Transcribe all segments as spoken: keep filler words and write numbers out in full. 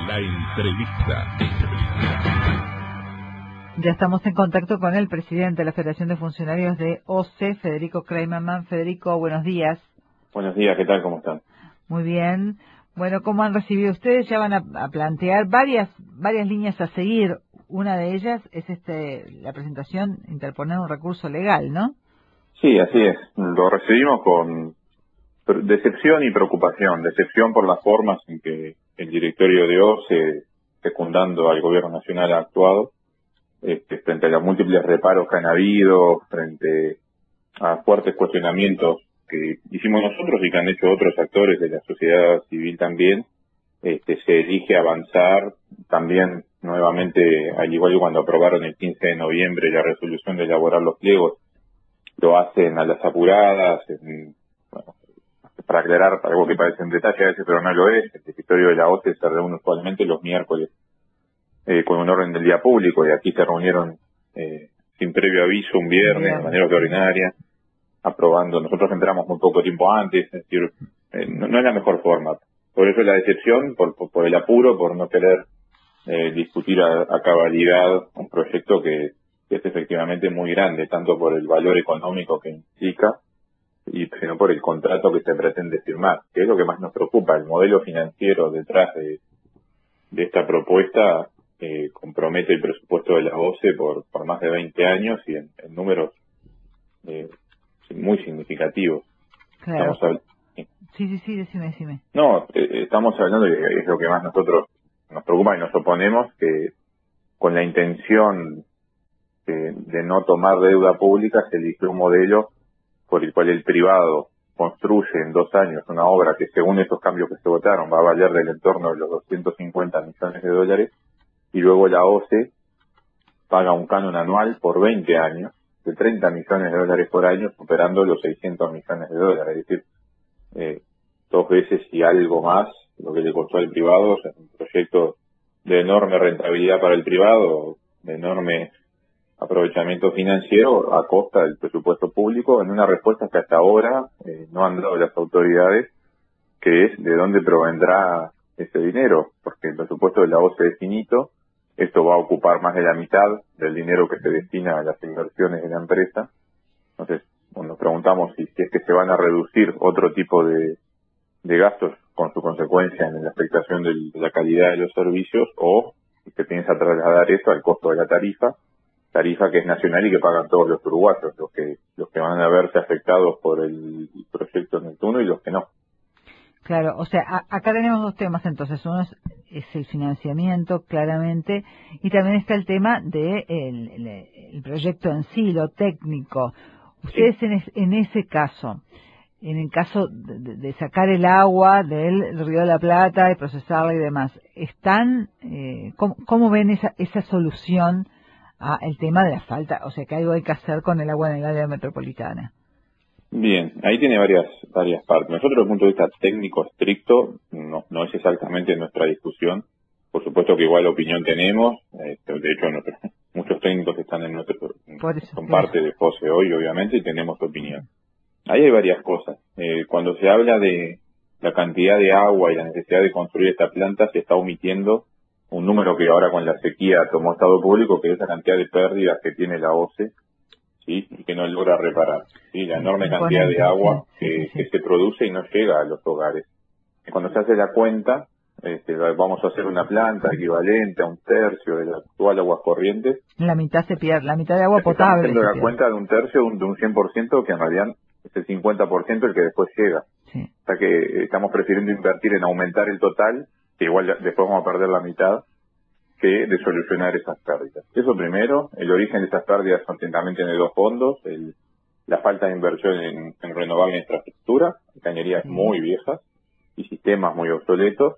La entrevista. Ya estamos en contacto con el presidente de la Federación de Funcionarios de O C E, Federico Kramerman. Federico, buenos días. Buenos días, ¿qué tal? ¿Cómo están? Muy bien. Bueno, ¿cómo han recibido ustedes? Ya van a, a plantear varias varias líneas a seguir. Una de ellas es este la presentación, interponer un recurso legal, ¿no? Sí, así es. Lo recibimos con decepción y preocupación. Decepción por las formas en que el directorio de O C E, secundando al gobierno nacional, ha actuado, este, frente a los múltiples reparos que han habido, frente a fuertes cuestionamientos que hicimos nosotros y que han hecho otros actores de la sociedad civil también. Este, se elige avanzar también nuevamente, al igual que cuando aprobaron el quince de noviembre la resolución de elaborar los pliegos, lo hacen a las apuradas, en, bueno, para aclarar algo que parece un detalle a veces, pero no lo es. El directorio de la O C E se reúne usualmente los miércoles eh, con un orden del día público, y aquí se reunieron eh, sin previo aviso un viernes de manera extraordinaria, aprobando. Nosotros entramos muy poco tiempo antes, es decir, eh, no, no es la mejor forma. Por eso la decepción, por, por, por el apuro, por no querer eh, discutir a, a cabalidad un proyecto que, que es efectivamente muy grande, tanto por el valor económico que implica, y sino por el contrato que se pretende firmar, que es lo que más nos preocupa. El modelo financiero detrás de, de esta propuesta eh, compromete el presupuesto de la O C E por, por más de veinte años y en, en números eh, muy significativos. Claro. Estamos hablando, sí, sí, sí, decime, decime. No, eh, estamos hablando de que es lo que más nosotros nos preocupa y nos oponemos, que con la intención de, de no tomar deuda pública se eligió un modelo por el cual el privado construye en dos años una obra que, según esos cambios que se votaron, va a valer del entorno de los doscientos cincuenta millones de dólares, y luego la O C E paga un canon anual por veinte años de treinta millones de dólares por año, superando los seiscientos millones de dólares. Es decir, eh, dos veces y algo más lo que le costó al privado. O sea, un proyecto de enorme rentabilidad para el privado, de enorme aprovechamiento financiero a costa del presupuesto público, en una respuesta que hasta ahora eh, no han dado las autoridades, que es de dónde provendrá ese dinero, porque el presupuesto de la O C E es finito. Esto va a ocupar más de la mitad del dinero que se destina a las inversiones de la empresa. Entonces, bueno, nos preguntamos si, si es que se van a reducir otro tipo de, de gastos con su consecuencia en la afectación del, de la calidad de los servicios, o si se piensa trasladar esto al costo de la tarifa, tarifa que es nacional y que pagan todos los uruguayos, los que los que van a verse afectados por el proyecto Neptuno y los que no. Claro, o sea, a, acá tenemos dos temas entonces. Uno es, es el financiamiento, claramente, y también está el tema de el, el, el proyecto en sí, lo técnico. Ustedes sí. en, es, en ese caso, en el caso de, de sacar el agua del Río de la Plata y procesarla y demás, ¿están, eh, cómo, cómo ven esa, esa solución a el tema de la falta? O sea, que algo hay que hacer con el agua en el área metropolitana. Bien, ahí tiene varias varias partes. Nosotros, desde el punto de vista técnico estricto, no, no es exactamente nuestra discusión. Por supuesto que igual opinión tenemos. Eh, de hecho, nosotros, muchos técnicos están en nuestro, Por eso, son parte de F O S E hoy, obviamente, y tenemos opinión. Ahí hay varias cosas. Eh, cuando se habla de la cantidad de agua y la necesidad de construir esta planta, se está omitiendo un número que ahora con la sequía tomó estado público, que es la cantidad de pérdidas que tiene la O C E, ¿sí? Y que no logra reparar, ¿sí? La enorme cantidad de agua sí, que, sí, sí. que se produce y no llega a los hogares. Y cuando se hace la cuenta, este, vamos a hacer una planta equivalente a un tercio de la actual aguas corrientes. La mitad se pierde, la mitad de agua potable. Estamos haciendo la pierde. cuenta de un tercio, de un, de un cien por ciento, que en realidad es el cincuenta por ciento el que después llega. Sí. O sea que estamos prefiriendo invertir en aumentar el total, que igual ya, después vamos a perder la mitad, que de solucionar esas pérdidas. Eso primero. El origen de esas pérdidas son atentamente de dos fondos: el, la falta de inversión en, en renovable infraestructura, cañerías sí. muy viejas y sistemas muy obsoletos,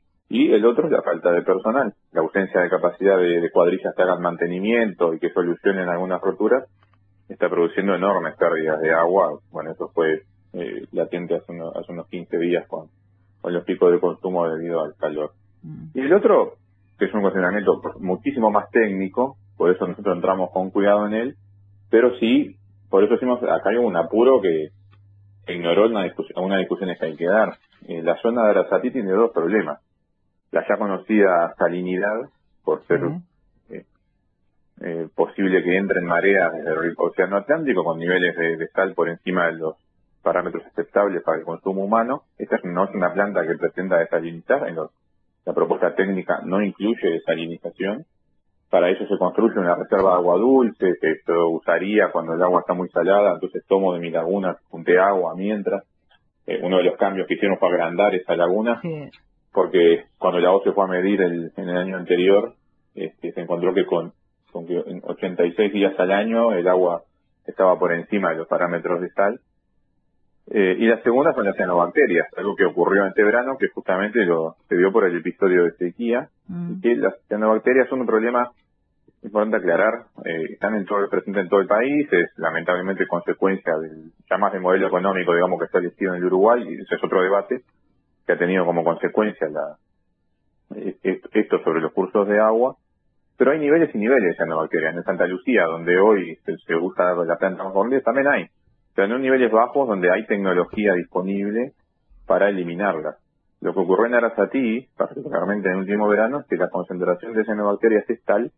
y el otro es la falta de personal, la ausencia de capacidad de, de cuadrillas que hagan mantenimiento y que solucionen algunas roturas, está produciendo enormes pérdidas de agua. Bueno, eso fue eh, latente hace, uno, hace unos quince días con, con los picos de consumo debido al calor. Mm. Y el otro, que es un cuestionamiento muchísimo más técnico, por eso nosotros entramos con cuidado en él, pero sí, por eso decimos, acá hay un apuro que ignoró una discusión, una discusión que hay que dar. Eh, la zona de Arasatí tiene dos problemas. la ya conocida salinidad, por ser Sí. eh, eh, posible que entren mareas desde el Océano Atlántico con niveles de, de sal por encima de los parámetros aceptables para el consumo humano. Esta no es una planta que pretenda desalinizar, en los, la propuesta técnica no incluye desalinización. Para ello se construye una reserva de agua dulce que se usaría cuando el agua está muy salada, entonces tomo de mi laguna, junté agua mientras. Eh, uno de los cambios que hicieron fue agrandar esa laguna, Sí. porque cuando la O C E fue a medir el, en el año anterior, este, se encontró que con, con que en ochenta y seis días al año el agua estaba por encima de los parámetros de sal. Eh, y la segunda son las cianobacterias, algo que ocurrió este verano, que justamente lo se dio por el episodio de sequía, Mm. y que las cianobacterias son un problema importante aclarar, eh, están en todo, presentes en todo el país, es lamentablemente consecuencia del ya más de modelo económico, digamos, que está establecido en el Uruguay, y ese es otro debate que ha tenido como consecuencia la, eh, esto sobre los cursos de agua. Pero hay niveles y niveles de cianobacterias. En Santa Lucía, donde hoy se, se usa la planta más también hay. Pero en niveles bajos donde hay tecnología disponible para eliminarlas. Lo que ocurrió en Arasatí, particularmente en el último verano, es que la concentración de cianobacterias es tal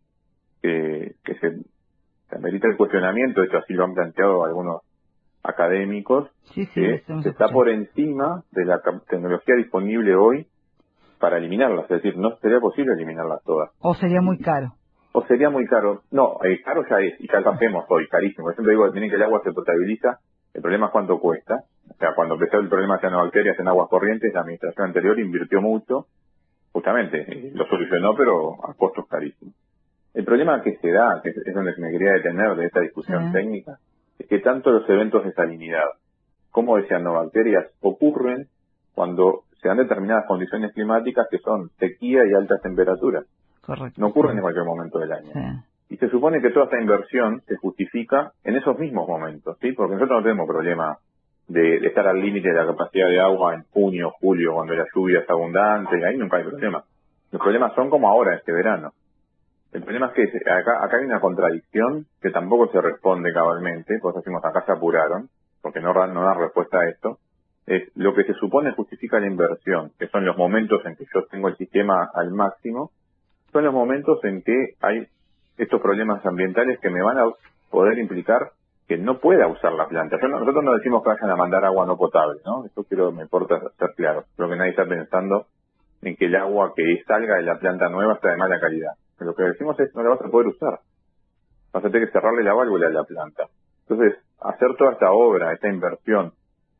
que, que se, se amerita el cuestionamiento, de hecho así lo han planteado algunos académicos, Sí, sí, que estamos se está escuchando. por encima de la cap- tecnología disponible hoy para eliminarlas. Es decir, no sería posible eliminarlas todas. O sería muy caro. O sería muy caro. No, eh, caro ya es, y ya lo hacemos hoy, carísimo. Por ejemplo, digo, tienen que el agua se potabiliza, el problema es cuánto cuesta. O sea, cuando empezó el problema de cianobacterias en aguas corrientes, la administración anterior invirtió mucho, justamente, eh, lo solucionó, pero a costos carísimos. El problema que se da, que es donde me quería detener de esta discusión Sí. técnica, es que tanto los eventos de salinidad como de cianobacterias ocurren cuando se dan determinadas condiciones climáticas que son sequía y altas temperaturas. Correcto. No ocurren Sí. en cualquier momento del año. Sí. Y se supone que toda esta inversión se justifica en esos mismos momentos, ¿sí? Porque nosotros no tenemos problema de, de estar al límite de la capacidad de agua en junio, julio, cuando la lluvia es abundante, ahí nunca hay problema. Los problemas son como ahora, este verano. El problema es que se- acá, acá hay una contradicción que tampoco se responde cabalmente, por eso decimos acá se apuraron, porque no, dan- no dan respuesta a esto. Es lo que se supone justifica la inversión, que son los momentos en que yo tengo el sistema al máximo, son los momentos en que hay estos problemas ambientales que me van a poder implicar que no pueda usar la planta. Yo no- nosotros no decimos que vayan a mandar agua no potable, ¿no? Eso quiero, me importa ser claro. Creo que nadie está pensando en que el agua que salga de la planta nueva está de mala calidad. Lo que decimos es no la vas a poder usar. Vas a tener que cerrarle la válvula a la planta. Entonces, hacer toda esta obra, esta inversión,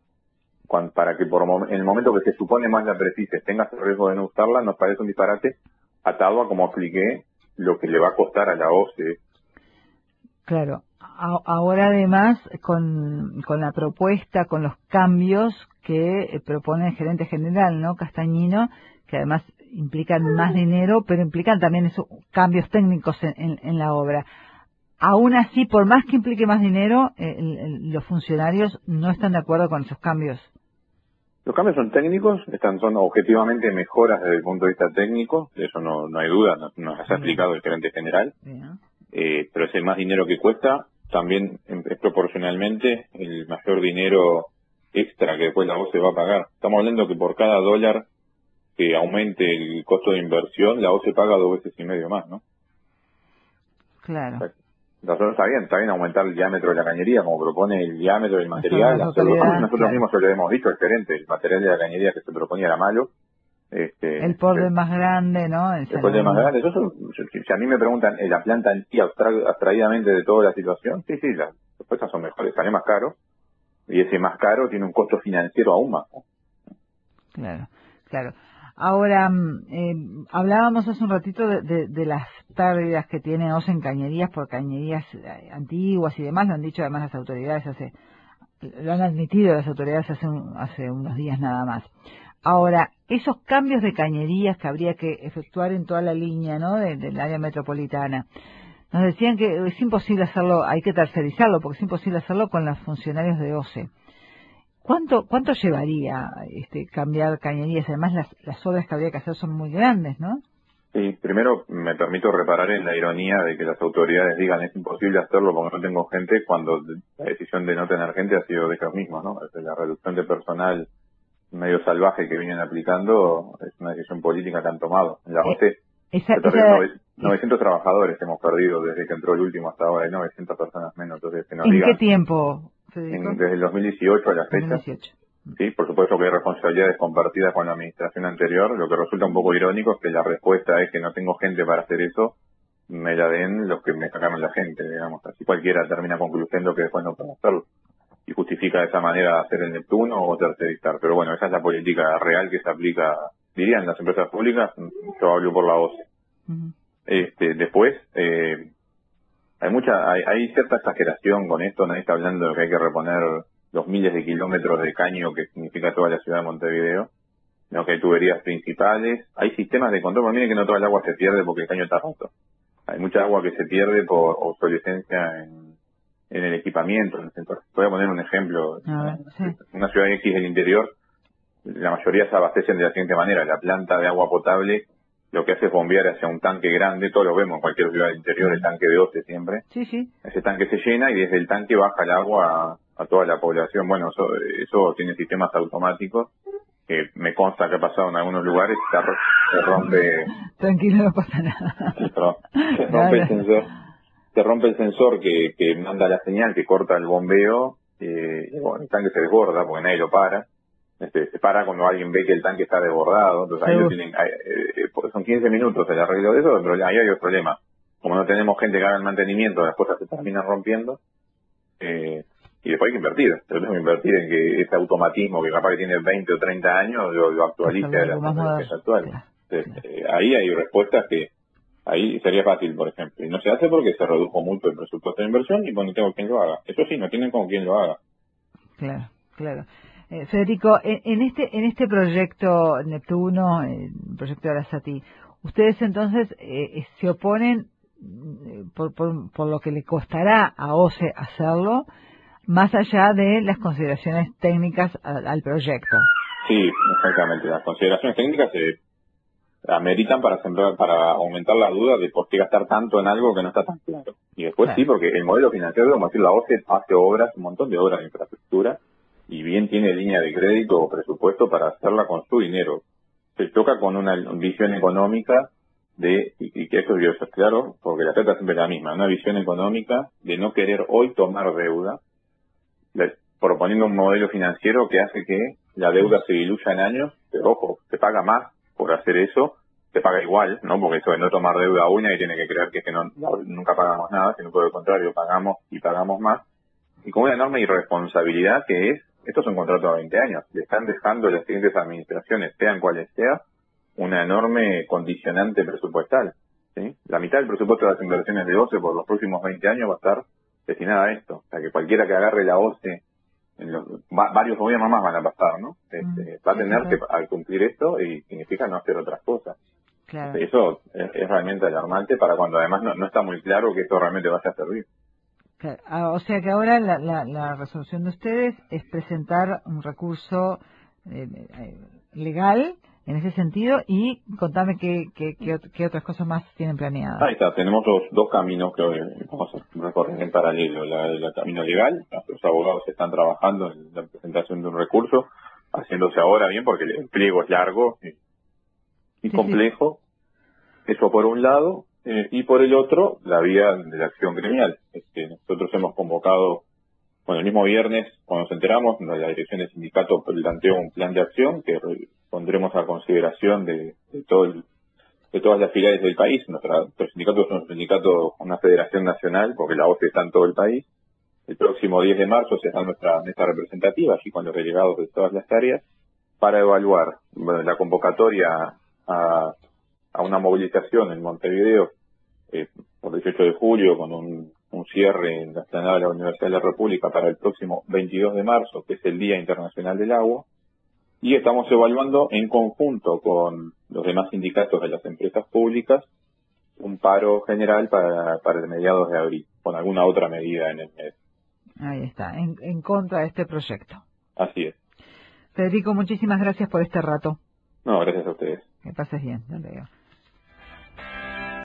cuan- para que por mom- en el momento que se supone más la precise tengas el riesgo de no usarla, nos parece un disparate, atado a, como expliqué, lo que le va a costar a la O C E. Claro. A- ahora además, con, con la propuesta, con los cambios que eh, propone el gerente general, ¿no? Castañino, que además implican más dinero, pero implican también esos cambios técnicos en, en- en la obra. Aún así, por más que implique más dinero, eh, el- el- los funcionarios no están de acuerdo con esos cambios. Los cambios son técnicos, están son objetivamente mejoras desde el punto de vista técnico, de eso no, no hay duda, nos, nos has Bien. explicado el gerente general, Bien. eh, pero es el más dinero que cuesta, también em, es proporcionalmente el mayor dinero extra que después la O C E va a pagar. Estamos hablando que por cada dólar que aumente el costo de inversión, la O C E paga dos veces y medio más, ¿no? Claro. Nosotros está bien, está bien aumentar el diámetro de la cañería, como propone el diámetro del Hacer material. una Hacerlo, totalidad, nosotros claro. mismos se lo hemos dicho al gerente, el material de la cañería que se proponía era malo. Este, El borde más grande, ¿no? El después de más salón. grande. Yo, solo- yo- si si a mí me preguntan, ¿eh, ¿la planta en sí abstra- abstraídamente de toda la situación? Sí, sí, las respuestas son mejores, sale más caro. Y ese más caro tiene un costo financiero aún más, ¿no? Claro, claro. Ahora, mm, eh, hablábamos hace un ratito de, de, de las pérdidas que tiene O S E en cañerías por cañerías eh, antiguas y demás, lo han dicho además las autoridades hace, lo han admitido las autoridades hace, un- hace unos días nada más. Ahora, esos cambios de cañerías que habría que efectuar en toda la línea, ¿no?, de- del área metropolitana, nos decían que es imposible hacerlo, hay que tercerizarlo, porque es imposible hacerlo con los funcionarios de O S E. ¿Cuánto cuánto llevaría este cambiar cañerías? Además, las, las obras que habría que hacer son muy grandes, ¿no? Sí, primero me permito reparar en la ironía de que las autoridades digan es imposible hacerlo porque no tengo gente, cuando la decisión de no tener gente ha sido de ellos mismos, ¿no? Es la reducción de personal medio salvaje que vienen aplicando, es una decisión política que han tomado. En la O C E esa, se perdieron esa, novecientos trabajadores, hemos perdido desde que entró el último hasta ahora, hay novecientas personas menos. Entonces, que nos ¿En digan, qué tiempo, Federico? en, desde el dos mil dieciocho a la fecha. dos mil dieciocho. Sí, por supuesto que hay responsabilidades compartidas con la administración anterior. Lo que resulta un poco irónico es que la respuesta es que no tengo gente para hacer eso, me la den los que me sacaron la gente, digamos. Así cualquiera termina concluyendo que después no puede hacerlo. Y justifica de esa manera hacer el Neptuno o tercerizar. Pero bueno, esa es la política real que se aplica, dirían las empresas públicas. Yo hablo por la O C E. Uh-huh. Este, después, eh, hay mucha, hay, hay cierta exageración con esto. Nadie está hablando de que hay que reponer los miles de kilómetros de caño que significa toda la ciudad de Montevideo, no, que hay tuberías principales, hay sistemas de control. Miren que no toda el agua se pierde porque el caño está roto. Hay mucha agua que se pierde por obsolescencia en, en el equipamiento, en el sector. Voy a poner un ejemplo. Ah, sí. Una ciudad X del interior, la mayoría se abastecen de la siguiente manera. La planta de agua potable lo que hace es bombear hacia un tanque grande, todos lo vemos en cualquier ciudad del interior, el tanque de O C E siempre. Sí, sí. Ese tanque se llena y desde el tanque baja el agua a, a toda la población. Bueno, eso, eso tiene sistemas automáticos que me consta que ha pasado en algunos lugares, se, se rompe... Tranquilo, no pasa nada. Sí, perdón, se rompe el sensor, se rompe el sensor que, que manda la señal, que corta el bombeo, eh, y bueno, el tanque se desborda porque nadie lo para. Este, se para cuando alguien ve que el tanque está desbordado, entonces ahí lo tienen, hay, eh, son quince minutos el arreglo de eso, pero ahí hay otro problema. Como no tenemos gente que haga el mantenimiento, las cosas se terminan rompiendo, eh, y después hay que invertir. Yo tengo que invertir en que ese automatismo que capaz que tiene veinte o treinta años lo, lo actualice a las tecnologías actuales. Entonces, eh, ahí hay respuestas que ahí sería fácil, por ejemplo, y no se hace porque se redujo mucho el presupuesto de inversión y no tengo quien lo haga. Eso sí, no tienen con quien lo haga. Claro, claro. Eh, Federico, en, en este en este proyecto Neptuno, el proyecto de Arasati, ustedes entonces eh, se oponen eh, por, por, por lo que le costará a O C E hacerlo, más allá de las consideraciones técnicas al, al proyecto. Sí, exactamente. Las consideraciones técnicas se ameritan para sembrar, para aumentar la duda de por qué gastar tanto en algo que no está tan claro. Y después claro. Sí, porque el modelo financiero, como decir, la O C E hace obras, un montón de obras de infraestructura, y bien tiene línea de crédito o presupuesto para hacerla con su dinero. Se toca con una visión económica de, y, y que eso es claro, porque la trata siempre es la misma, una visión económica de no querer hoy tomar deuda, de, proponiendo un modelo financiero que hace que la deuda se diluya en años, pero ojo, se paga más por hacer eso, se paga igual, ¿no? Porque eso de no tomar deuda una y tiene que creer que, es que no, nunca pagamos nada, sino por el contrario, pagamos y pagamos más, y con una enorme irresponsabilidad que es, estos son contratos a veinte años, le están dejando a las siguientes administraciones, sean cuales sea, una enorme condicionante presupuestal, ¿sí? La mitad del presupuesto de las inversiones de O C E por los próximos veinte años va a estar destinada a esto, o sea que cualquiera que agarre la O C E, en los, va, varios gobiernos más van a pasar, ¿no? Este, va a tener que al cumplir esto y significa no hacer otras cosas. Claro. Eso es, es realmente alarmante para cuando además no, no está muy claro que esto realmente vaya a servir. Claro. Ah, o sea que ahora la, la, la resolución de ustedes es presentar un recurso eh, eh, legal en ese sentido y contame qué, qué, qué, qué otras cosas más tienen planeadas. Ahí está, tenemos dos, dos caminos que vamos a recorrer en paralelo. La, el camino legal, los abogados están trabajando en la presentación de un recurso, haciéndose ahora bien porque el pliego es largo y, y sí, complejo. Sí. Eso por un lado. Eh, y por el otro, la vía de la acción gremial. Este, nosotros hemos convocado, bueno, el mismo viernes, cuando nos enteramos, la dirección del sindicato planteó un plan de acción que pondremos a consideración de, de todo el, de todas las filiales del país. Nuestra, nuestro sindicato es un sindicato, una federación nacional, porque la O C E está en todo el país. El próximo diez de marzo será nuestra mesa representativa, allí con los delegados de todas las áreas, para evaluar bueno, la convocatoria a, a una movilización en Montevideo eh, por dieciocho de julio, con un, un cierre en la explanada de la Universidad de la República para el próximo veintidós de marzo, que es el Día Internacional del Agua, y estamos evaluando en conjunto con los demás sindicatos de las empresas públicas un paro general para, para el mediados de abril, con alguna otra medida en el mes. Ahí está, en, en contra de este proyecto. Así es. Federico, muchísimas gracias por este rato. No, gracias a ustedes. Que pases bien, hasta luego.